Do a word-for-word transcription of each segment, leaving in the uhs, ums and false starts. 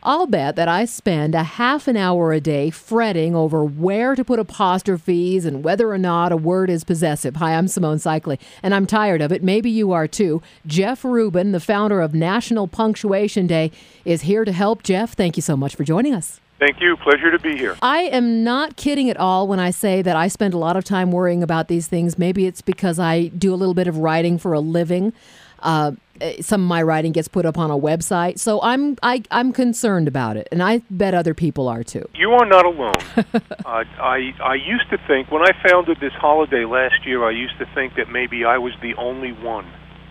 I'll bet that I spend a half an hour a day fretting over where to put apostrophes and whether or not a word is possessive. Hi, I'm Simone Cycli, and I'm tired of it. Maybe you are too. Jeff Rubin, the founder of National Punctuation Day, is here to help. Jeff, thank you so much for joining us. Thank you. Pleasure to be here. I am not kidding at all when I say that I spend a lot of time worrying about these things. Maybe it's because I do a little bit of writing for a living. Uh, some of my writing gets put up on a website, so I'm I, I'm concerned about it, and I bet other people are too. You are not alone. uh, I I used to think, when I founded this holiday last year, I used to think that maybe I was the only one.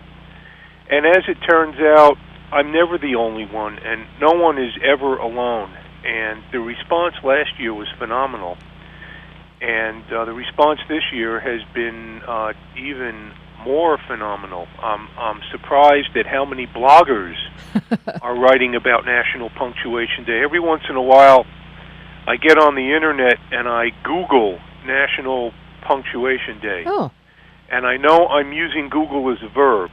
And as it turns out, I'm never the only one, and no one is ever alone. And the response last year was phenomenal. And uh, the response this year has been uh, even more phenomenal. Um, I'm surprised at how many bloggers are writing about National Punctuation Day. Every once in a while, I get on the internet and I Google National Punctuation Day. Oh. And I know I'm using Google as a verb.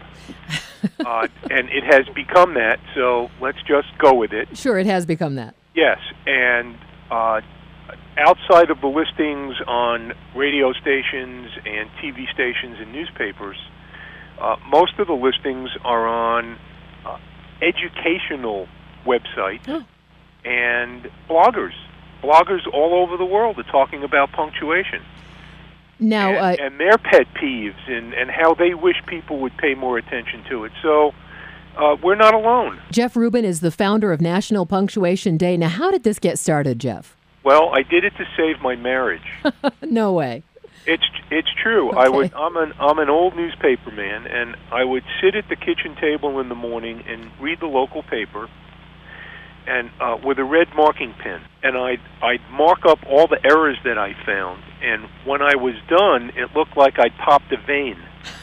uh, and it has become that, so let's just go with it. Sure, it has become that. Yes, and uh, outside of the listings on radio stations and T V stations and newspapers, uh, most of the listings are on uh, educational websites oh. and bloggers. Bloggers all over the world are talking about punctuation. Now, and, uh, and their pet peeves and, and how they wish people would pay more attention to it. So uh, we're not alone. Jeff Rubin is the founder of National Punctuation Day. Now, how did this get started, Jeff? Well, I did it to save my marriage. No way. It's it's true. Okay. I would. I'm an I'm an old newspaper man, and I would sit at the kitchen table in the morning and read the local paper, and uh, with a red marking pen, and I'd I'd mark up all the errors that I found. And when I was done, it looked like I'd popped a vein.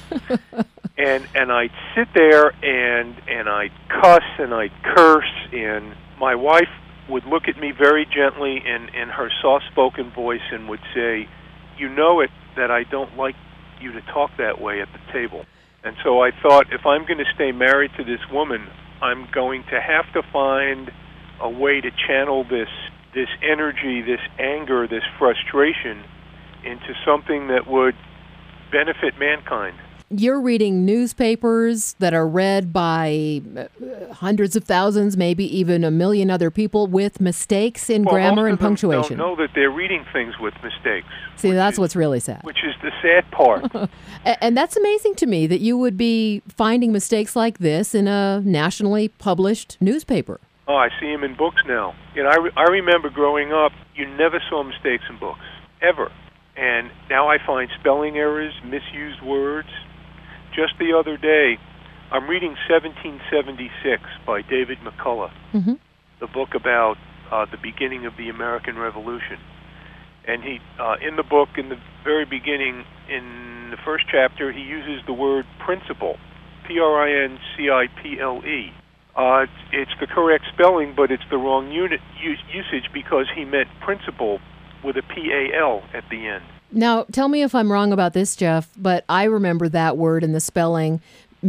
and and I'd sit there and and I'd cuss and I'd curse, and my wife would look at me very gently in, in her soft-spoken voice and would say, "You know it that I don't like you to talk that way at the table." And so I thought, if I'm going to stay married to this woman, I'm going to have to find a way to channel this this energy, this anger, this frustration into something that would benefit mankind. You're reading newspapers that are read by hundreds of thousands, maybe even a million other people with mistakes in well, grammar most and of them punctuation. Don't know that they're reading things with mistakes. See, that's is, what's really sad. Which is the sad part. And that's amazing to me that you would be finding mistakes like this in a nationally published newspaper. Oh, I see them in books now. You know, I, re- I remember growing up, you never saw mistakes in books, ever. And now I find spelling errors, misused words. Just the other day, I'm reading seventeen seventy-six by David McCullough, mm-hmm. the book about uh, the beginning of the American Revolution. And he, uh, in the book, in the very beginning, in the first chapter, he uses the word principle, P R I N C I P L E. Uh, it's, it's the correct spelling, but it's the wrong unit use, usage because he meant principle with a P A L at the end. Now, tell me if I'm wrong about this, Jeff, but I remember that word and the spelling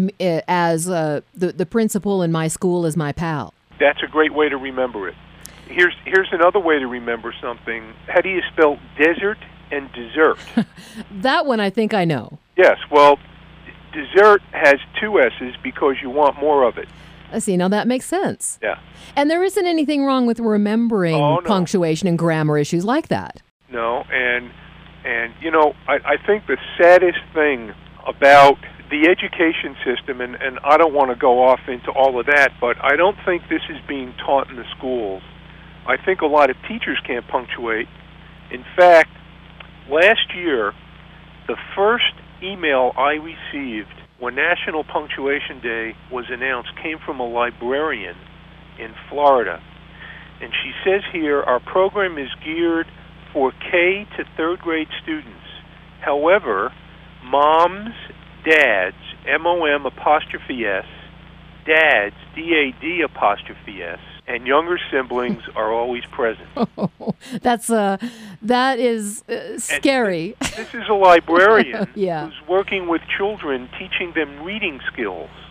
as uh, the, the principal in my school is my pal. That's a great way to remember it. Here's here's another way to remember something. How do you spell desert and dessert? That one I think I know. Yes, well, dessert has two S's because you want more of it. I see, now that makes sense. Yeah. And there isn't anything wrong with remembering oh, no. punctuation and grammar issues like that. No, and, and you know, I, I think the saddest thing about the education system, and, and I don't want to go off into all of that, but I don't think this is being taught in the schools. I think a lot of teachers can't punctuate. In fact, last year, the first email I received when National Punctuation Day was announced came from a librarian in Florida. And she says here, our program is geared for K to third grade students. However, moms, dads, M O M apostrophe S, dads, D A D apostrophe S, and younger siblings are always present. Oh, that's uh, that is uh, scary. And this is a librarian yeah. who's working with children, teaching them reading skills.